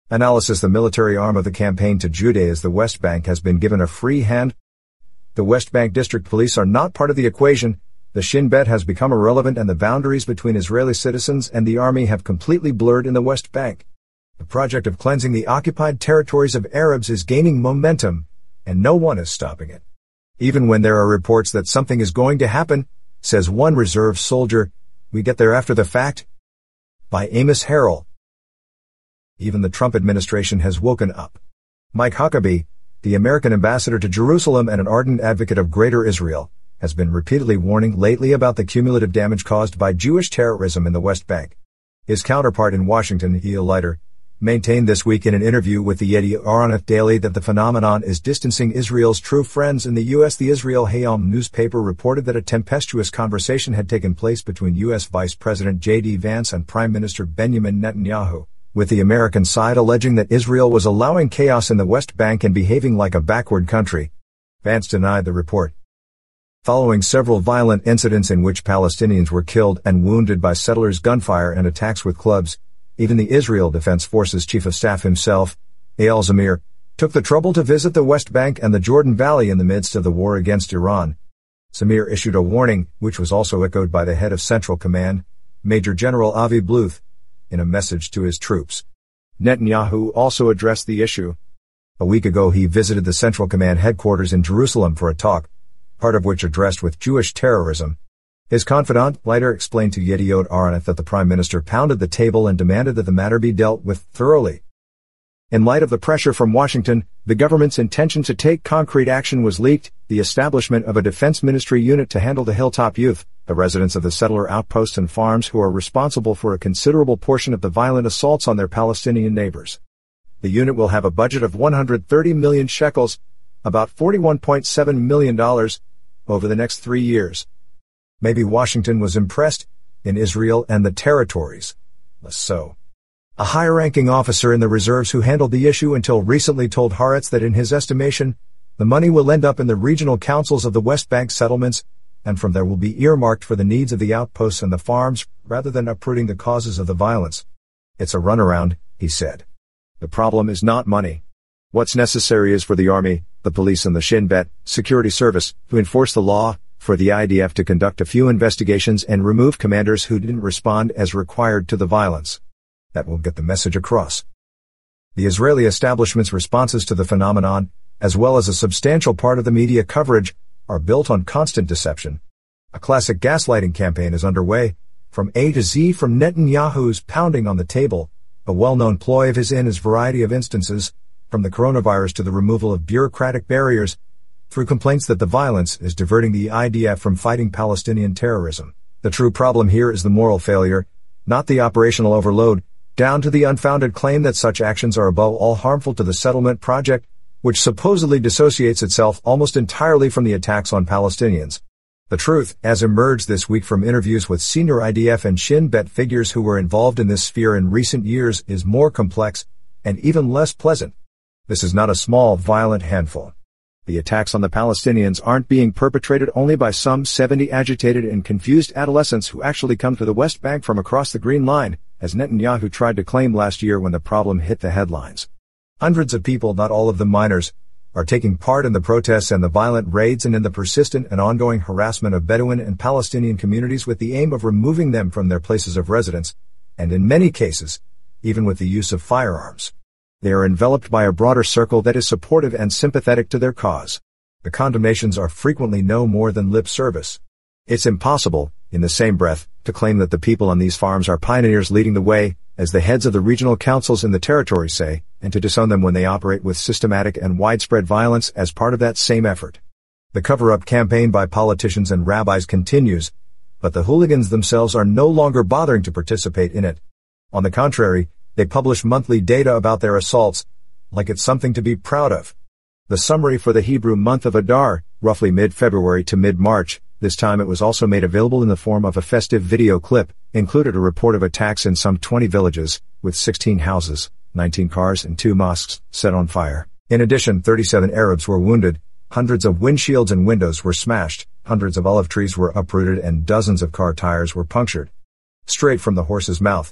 Analysis: the military arm of the campaign to Judaize the West Bank has been given a free hand. The West Bank district police are not part of the equation. The Shin Bet has become irrelevant and the boundaries between Israeli citizens and the army have completely blurred in the West Bank. The project of cleansing the occupied territories of Arabs is gaining momentum, and no one is stopping it. Even when there are reports that something is going to happen, says one reserve soldier, we get there after the fact. By Amos Harrell. Even the Trump administration has woken up. Mike Huckabee, the American ambassador to Jerusalem and an ardent advocate of Greater Israel, has been repeatedly warning lately about the cumulative damage caused by Jewish terrorism in the West Bank. His counterpart in Washington, Yael Leiter, maintained this week in an interview with the Yediot Aharonot Daily that the phenomenon is distancing Israel's true friends in the U.S. The Israel Hayom newspaper reported that a tempestuous conversation had taken place between U.S. Vice President J.D. Vance and Prime Minister Benjamin Netanyahu, with the American side alleging that Israel was allowing chaos in the West Bank and behaving like a backward country. Vance denied the report. Following several violent incidents in which Palestinians were killed and wounded by settlers' gunfire and attacks with clubs, even the Israel Defense Forces Chief of Staff himself, Eyal Zamir, took the trouble to visit the West Bank and the Jordan Valley in the midst of the war against Iran. Zamir issued a warning, which was also echoed by the head of Central Command, Major General Avi Bluth, in a message to his troops. Netanyahu also addressed the issue. A week ago he visited the Central Command headquarters in Jerusalem for a talk, part of which addressed with Jewish terrorism. His confidant, Leiter, explained to Yediot Aharonot that the Prime Minister pounded the table and demanded that the matter be dealt with thoroughly. In light of the pressure from Washington, the government's intention to take concrete action was leaked: the establishment of a Defense Ministry unit to handle the Hilltop Youth, the residents of the settler outposts and farms who are responsible for a considerable portion of the violent assaults on their Palestinian neighbors. The unit will have a budget of 130 million shekels, about $41.7 million, over the next 3 years. Maybe Washington was impressed, in Israel and the territories. Less so. A high-ranking officer in the reserves who handled the issue until recently told Haaretz that in his estimation, the money will end up in the regional councils of the West Bank settlements, and from there will be earmarked for the needs of the outposts and the farms, rather than uprooting the causes of the violence. It's a runaround, he said. The problem is not money. What's necessary is for the army, the police and the Shin Bet security service to enforce the law, for the IDF to conduct a few investigations and remove commanders who didn't respond as required to the violence. That will get the message across. The Israeli establishment's responses to the phenomenon, as well as a substantial part of the media coverage, are built on constant deception. A classic gaslighting campaign is underway, from A to Z, from Netanyahu's pounding on the table, a well-known ploy of his in his variety of instances, from the coronavirus to the removal of bureaucratic barriers, through complaints that the violence is diverting the IDF from fighting Palestinian terrorism. The true problem here is the moral failure, not the operational overload, down to the unfounded claim that such actions are above all harmful to the settlement project, which supposedly dissociates itself almost entirely from the attacks on Palestinians. The truth, as emerged this week from interviews with senior IDF and Shin Bet figures who were involved in this sphere in recent years, is more complex, and even less pleasant. This is not a small, violent handful. The attacks on the Palestinians aren't being perpetrated only by some 70 agitated and confused adolescents who actually come to the West Bank from across the Green Line, as Netanyahu tried to claim last year when the problem hit the headlines. Hundreds of people, not all of them minors, are taking part in the protests and the violent raids and in the persistent and ongoing harassment of Bedouin and Palestinian communities with the aim of removing them from their places of residence, and in many cases, even with the use of firearms. They are enveloped by a broader circle that is supportive and sympathetic to their cause. The condemnations are frequently no more than lip service. It's impossible, in the same breath, to claim that the people on these farms are pioneers leading the way, as the heads of the regional councils in the territory say, and to disown them when they operate with systematic and widespread violence as part of that same effort. The cover-up campaign by politicians and rabbis continues, but the hooligans themselves are no longer bothering to participate in it. On the contrary, they publish monthly data about their assaults, like it's something to be proud of. The summary for the Hebrew month of Adar, roughly mid-February to mid-March, this time it was also made available in the form of a festive video clip, included a report of attacks in some 20 villages, with 16 houses, 19 cars and 2 mosques set on fire. In addition, 37 Arabs were wounded, hundreds of windshields and windows were smashed, hundreds of olive trees were uprooted and dozens of car tires were punctured. Straight from the horse's mouth.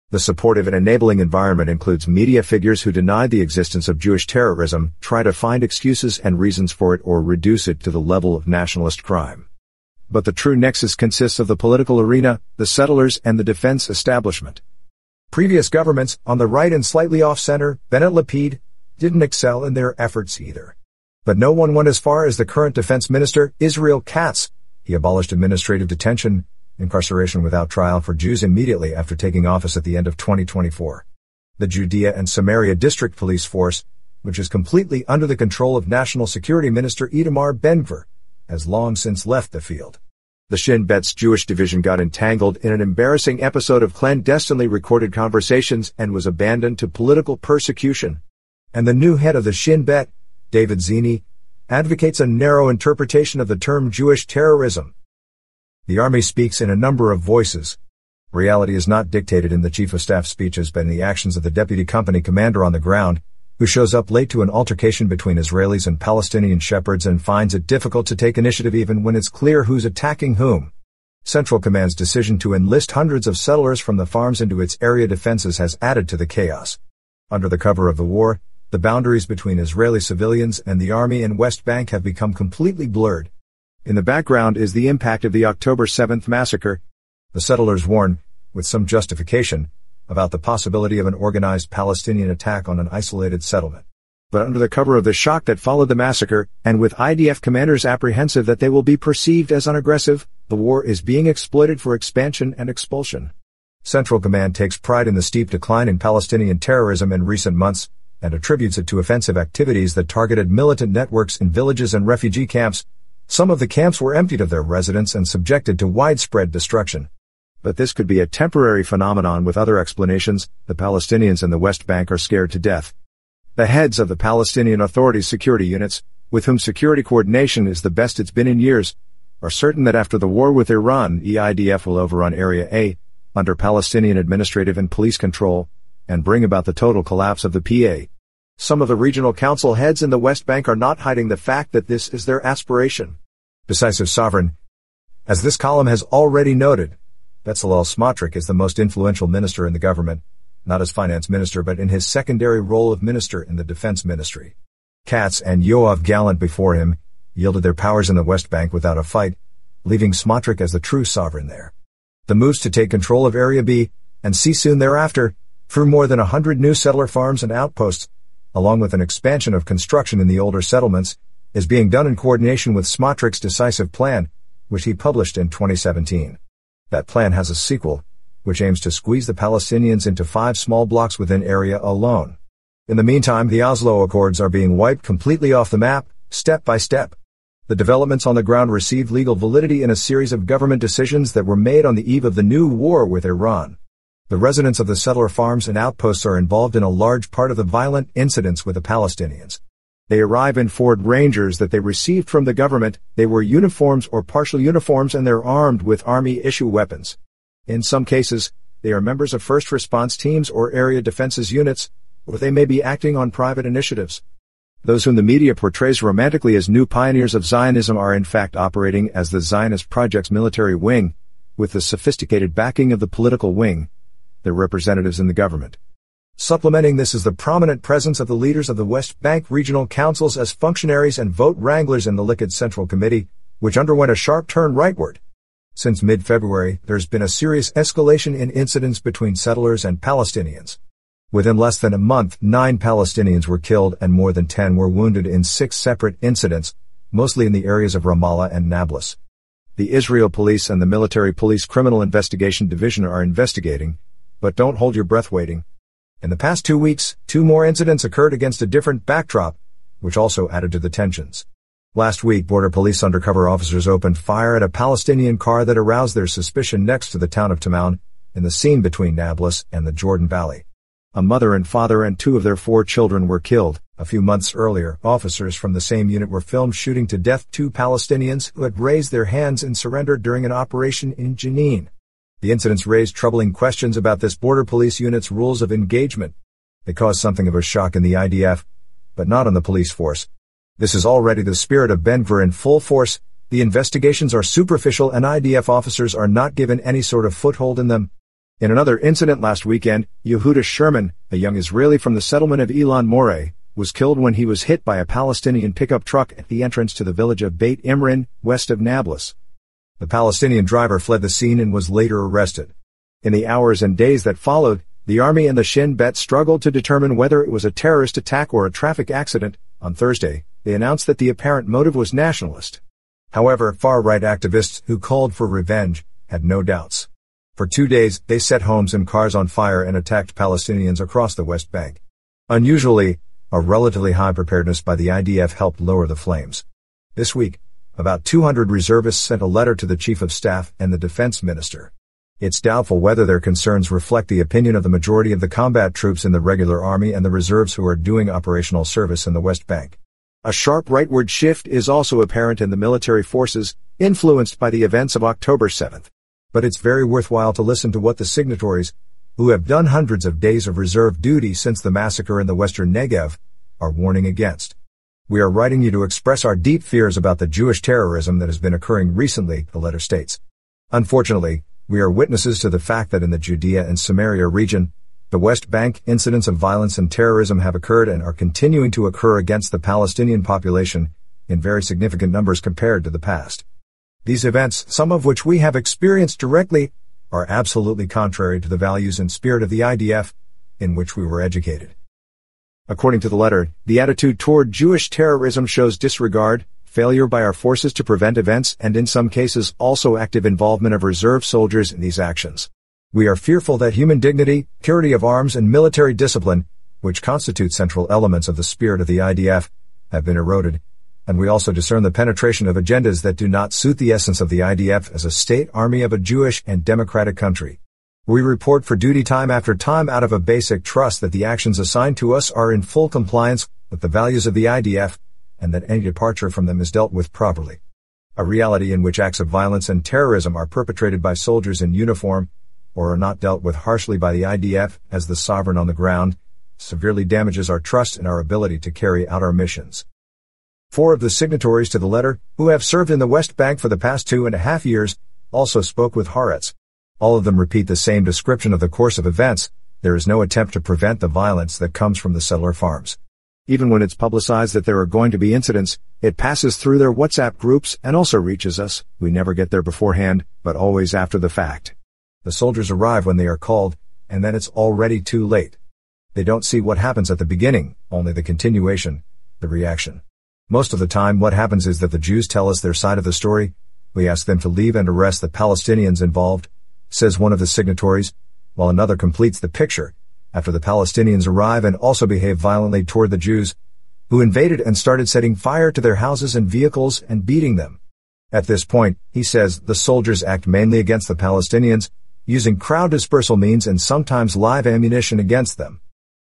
The supportive and enabling environment includes media figures who deny the existence of Jewish terrorism, try to find excuses and reasons for it, or reduce it to the level of nationalist crime. But the true nexus consists of the political arena, the settlers, and the defense establishment. Previous governments, on the right and slightly off-center, Bennett Lapid, didn't excel in their efforts either. But no one went as far as the current defense minister, Israel Katz. He abolished administrative detention, incarceration without trial for Jews immediately after taking office at the end of 2024. The Judea and Samaria District Police Force, which is completely under the control of National Security Minister Itamar Ben-Gvir, has long since left the field. The Shin Bet's Jewish division got entangled in an embarrassing episode of clandestinely recorded conversations and was abandoned to political persecution. And the new head of the Shin Bet, David Zini, advocates a narrow interpretation of the term Jewish terrorism. The army speaks in a number of voices. Reality is not dictated in the chief of staff speeches but in the actions of the deputy company commander on the ground, who shows up late to an altercation between Israelis and Palestinian shepherds and finds it difficult to take initiative even when it's clear who's attacking whom. Central Command's decision to enlist hundreds of settlers from the farms into its area defenses has added to the chaos. Under the cover of the war, the boundaries between Israeli civilians and the army in West Bank have become completely blurred. In the background is the impact of the October 7th massacre. The settlers warn, with some justification, about the possibility of an organized Palestinian attack on an isolated settlement. But under the cover of the shock that followed the massacre, and with IDF commanders apprehensive that they will be perceived as unaggressive, the war is being exploited for expansion and expulsion. Central Command takes pride in the steep decline in Palestinian terrorism in recent months, and attributes it to offensive activities that targeted militant networks in villages and refugee camps. Some of the camps were emptied of their residents and subjected to widespread destruction. But this could be a temporary phenomenon with other explanations. The Palestinians in the West Bank are scared to death. The heads of the Palestinian Authority's security units, with whom security coordination is the best it's been in years, are certain that after the war with Iran, the IDF will overrun Area A, under Palestinian administrative and police control, and bring about the total collapse of the PA. Some of the regional council heads in the West Bank are not hiding the fact that this is their aspiration. Decisive sovereign. As this column has already noted, Bezalel Smotrich is the most influential minister in the government, not as finance minister but in his secondary role of minister in the defense ministry. Katz and Yoav Gallant before him yielded their powers in the West Bank without a fight, leaving Smotrich as the true sovereign there. The moves to take control of Area B, and C soon thereafter, through more than 100 new settler farms and outposts, along with an expansion of construction in the older settlements, is being done in coordination with Smotrich's decisive plan, which he published in 2017. That plan has a sequel, which aims to squeeze the Palestinians into 5 small blocks within Area alone. In the meantime, the Oslo Accords are being wiped completely off the map, step by step. The developments on the ground received legal validity in a series of government decisions that were made on the eve of the new war with Iran. The residents of the settler farms and outposts are involved in a large part of the violent incidents with the Palestinians. They arrive in Ford Rangers that they received from the government. They wear uniforms or partial uniforms and they're armed with army-issue weapons. In some cases, they are members of first response teams or area defenses units, or they may be acting on private initiatives. Those whom the media portrays romantically as new pioneers of Zionism are in fact operating as the Zionist Project's military wing, with the sophisticated backing of the political wing, their representatives in the government. Supplementing this is the prominent presence of the leaders of the West Bank regional councils as functionaries and vote wranglers in the Likud Central Committee, which underwent a sharp turn rightward. Since mid-February, there's been a serious escalation in incidents between settlers and Palestinians. Within less than a month, 9 Palestinians were killed and more than 10 were wounded in 6 separate incidents, mostly in the areas of Ramallah and Nablus. The Israel Police and the Military Police Criminal Investigation Division are investigating, but don't hold your breath waiting. In the past 2 weeks, 2 more incidents occurred against a different backdrop, which also added to the tensions. Last week, Border Police undercover officers opened fire at a Palestinian car that aroused their suspicion next to the town of Taman, in the seam between Nablus and the Jordan Valley. A mother and father and 2 of their 4 children were killed. A few months earlier, officers from the same unit were filmed shooting to death 2 Palestinians who had raised their hands in surrender during an operation in Jenin. The incidents raised troubling questions about this border police unit's rules of engagement. They caused something of a shock in the IDF, but not on the police force. This is already the spirit of Ben-Gvir in full force. The investigations are superficial and IDF officers are not given any sort of foothold in them. In another incident last weekend, Yehuda Sherman, a young Israeli from the settlement of Elon Moreh, was killed when he was hit by a Palestinian pickup truck at the entrance to the village of Beit Imran, west of Nablus. The Palestinian driver fled the scene and was later arrested. In the hours and days that followed, the army and the Shin Bet struggled to determine whether it was a terrorist attack or a traffic accident. On Thursday, they announced that the apparent motive was nationalist. However, far-right activists who called for revenge had no doubts. For 2 days, they set homes and cars on fire and attacked Palestinians across the West Bank. Unusually, a relatively high preparedness by the IDF helped lower the flames. This week, about 200 reservists sent a letter to the Chief of Staff and the Defense Minister. It's doubtful whether their concerns reflect the opinion of the majority of the combat troops in the regular army and the reserves who are doing operational service in the West Bank. A sharp rightward shift is also apparent in the military forces, influenced by the events of October 7th. But it's very worthwhile to listen to what the signatories, who have done hundreds of days of reserve duty since the massacre in the western Negev, are warning against. We are writing you to express our deep fears about the Jewish terrorism that has been occurring recently, the letter states. Unfortunately, we are witnesses to the fact that in the Judea and Samaria region, the West Bank, incidents of violence and terrorism have occurred and are continuing to occur against the Palestinian population, in very significant numbers compared to the past. These events, some of which we have experienced directly, are absolutely contrary to the values and spirit of the IDF, in which we were educated. According to the letter, the attitude toward Jewish terrorism shows disregard, failure by our forces to prevent events, and in some cases also active involvement of reserve soldiers in these actions. We are fearful that human dignity, purity of arms, and military discipline, which constitute central elements of the spirit of the IDF, have been eroded, and we also discern the penetration of agendas that do not suit the essence of the IDF as a state army of a Jewish and democratic country. We report for duty time after time out of a basic trust that the actions assigned to us are in full compliance with the values of the IDF, and that any departure from them is dealt with properly. A reality in which acts of violence and terrorism are perpetrated by soldiers in uniform, or are not dealt with harshly by the IDF as the sovereign on the ground, severely damages our trust in our ability to carry out our missions. 4 of the signatories to the letter, who have served in the West Bank for the past 2.5 years, also spoke with Haaretz. All of them repeat the same description of the course of events. There is no attempt to prevent the violence that comes from the settler farms. Even when it's publicized that there are going to be incidents, it passes through their WhatsApp groups and also reaches us. We never get there beforehand, but always after the fact. The soldiers arrive when they are called, and then it's already too late. They don't see what happens at the beginning, only the continuation, the reaction. Most of the time what happens is that the Jews tell us their side of the story. We ask them to leave and arrest the Palestinians involved, says one of the signatories, while another completes the picture, after the Palestinians arrive and also behave violently toward the Jews, who invaded and started setting fire to their houses and vehicles and beating them. At this point, he says, the soldiers act mainly against the Palestinians, using crowd dispersal means and sometimes live ammunition against them.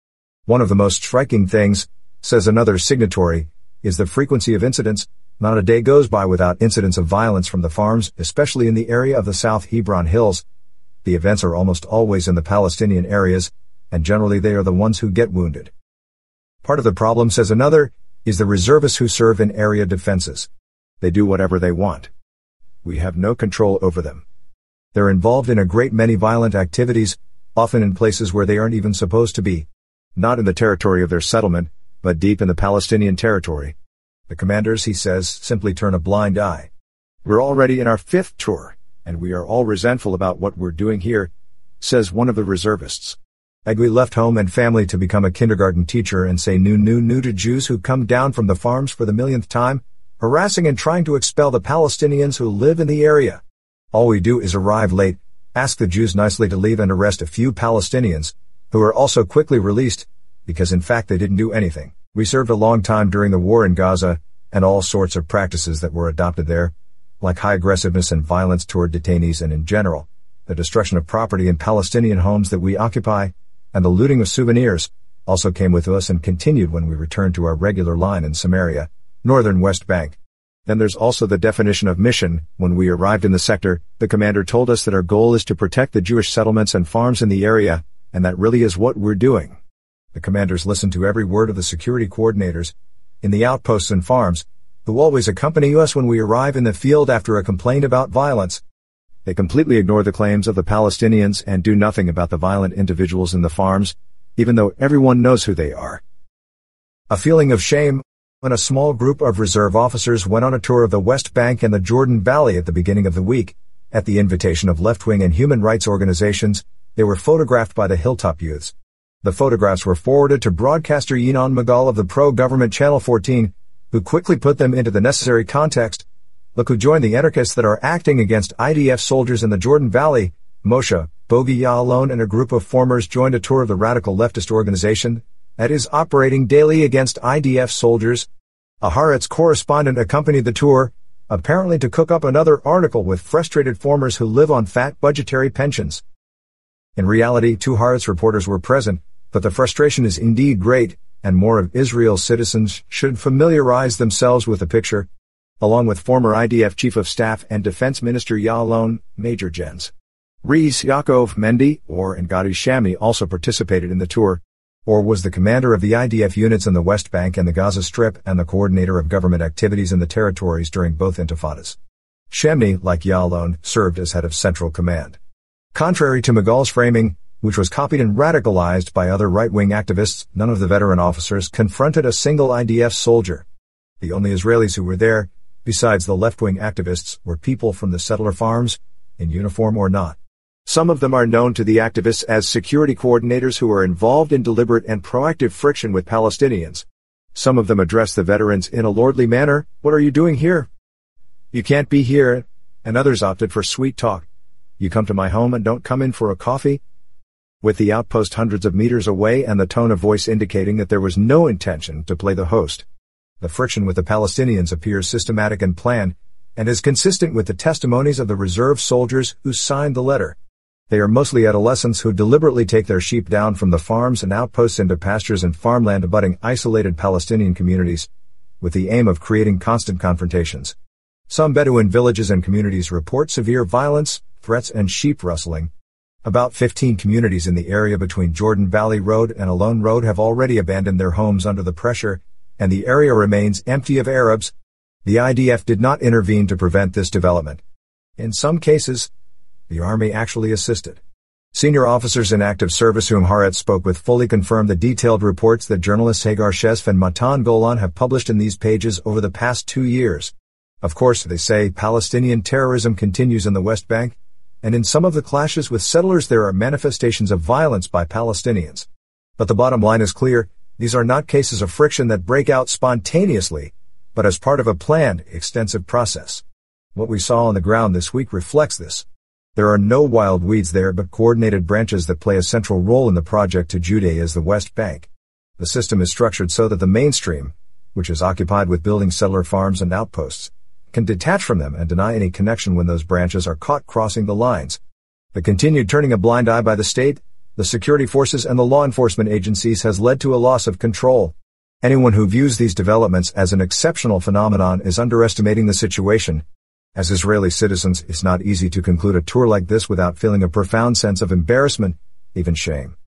One of the most striking things, says another signatory, is the frequency of incidents. Not a day goes by without incidents of violence from the farms, especially in the area of the South Hebron Hills. The events are almost always in the Palestinian areas, and generally they are the ones who get wounded. Part of the problem, says another, is the reservists who serve in area defenses. They do whatever they want. We have no control over them. They're involved in a great many violent activities, often in places where they aren't even supposed to be. Not in the territory of their settlement, but deep in the Palestinian territory. The commanders, he says, simply turn a blind eye. We're already in our 5th tour, and we are all resentful about what we're doing here, says one of the reservists. Egli left home and family to become a kindergarten teacher and say no to Jews who come down from the farms for the millionth time, harassing and trying to expel the Palestinians who live in the area. All we do is arrive late, ask the Jews nicely to leave and arrest a few Palestinians, who are also quickly released, because in fact they didn't do anything. We served a long time during the war in Gaza, and all sorts of practices that were adopted there, like high aggressiveness and violence toward detainees and in general, the destruction of property in Palestinian homes that we occupy, and the looting of souvenirs, also came with us and continued when we returned to our regular line in Samaria, northern West Bank. Then there's also the definition of mission. When we arrived in the sector, the commander told us that our goal is to protect the Jewish settlements and farms in the area, and that really is what we're doing. The commanders listen to every word of the security coordinators in the outposts and farms, who always accompany us when we arrive in the field after a complaint about violence. They completely ignore the claims of the Palestinians and do nothing about the violent individuals in the farms, even though everyone knows who they are. A feeling of shame when a small group of reserve officers went on a tour of the West Bank and the Jordan Valley at the beginning of the week. At the invitation of left-wing and human rights organizations, they were photographed by the Hilltop Youths. The photographs were forwarded to broadcaster Yinon Magal of the pro-government Channel 14, who quickly put them into the necessary context. Look who joined the anarchists that are acting against IDF soldiers in the Jordan Valley. Moshe Bogi Ya'alon and a group of formers joined a tour of the radical leftist organization that is operating daily against IDF soldiers. A Haaretz correspondent accompanied the tour, apparently to cook up another article with frustrated formers who live on fat budgetary pensions. In reality, 2 Haaretz reporters were present, but the frustration is indeed great, and more of Israel's citizens should familiarize themselves with the picture. Along with former IDF Chief of Staff and Defense Minister Ya'alon, Major Gens. Rees Yaakov Mendy, and Gadi Shami also participated in the tour. Was the commander of the IDF units in the West Bank and the Gaza Strip and the coordinator of government activities in the territories during both intifadas. Shemni, like Ya'alon, served as head of Central Command. Contrary to Magal's framing, which was copied and radicalized by other right-wing activists, none of the veteran officers confronted a single IDF soldier. The only Israelis who were there, besides the left-wing activists, were people from the settler farms, in uniform or not. Some of them are known to the activists as security coordinators who are involved in deliberate and proactive friction with Palestinians. Some of them address the veterans in a lordly manner. "What are you doing here? You can't be here." And others opted for sweet talk. "You come to my home and don't come in for a coffee?" With the outpost hundreds of meters away and the tone of voice indicating that there was no intention to play the host. The friction with the Palestinians appears systematic and planned, and is consistent with the testimonies of the reserve soldiers who signed the letter. They are mostly adolescents who deliberately take their sheep down from the farms and outposts into pastures and farmland abutting isolated Palestinian communities, with the aim of creating constant confrontations. Some Bedouin villages and communities report severe violence, threats and sheep rustling. About 15 communities in the area between Jordan Valley Road and Alon Road have already abandoned their homes under the pressure, and the area remains empty of Arabs. The IDF did not intervene to prevent this development. In some cases, the army actually assisted. Senior officers in active service whom Haaretz spoke with fully confirmed the detailed reports that journalists Hagar Shesf and Matan Golan have published in these pages over the past 2 years. Of course, they say Palestinian terrorism continues in the West Bank, and in some of the clashes with settlers there are manifestations of violence by Palestinians. But the bottom line is clear, these are not cases of friction that break out spontaneously, but as part of a planned, extensive process. What we saw on the ground this week reflects this. There are no wild weeds there but coordinated branches that play a central role in the project to Judaize the West Bank. The system is structured so that the mainstream, which is occupied with building settler farms and outposts, can detach from them and deny any connection when those branches are caught crossing the lines. The continued turning a blind eye by the state, the security forces and the law enforcement agencies has led to a loss of control. Anyone who views these developments as an exceptional phenomenon is underestimating the situation. As Israeli citizens, it's not easy to conclude a tour like this without feeling a profound sense of embarrassment, even shame.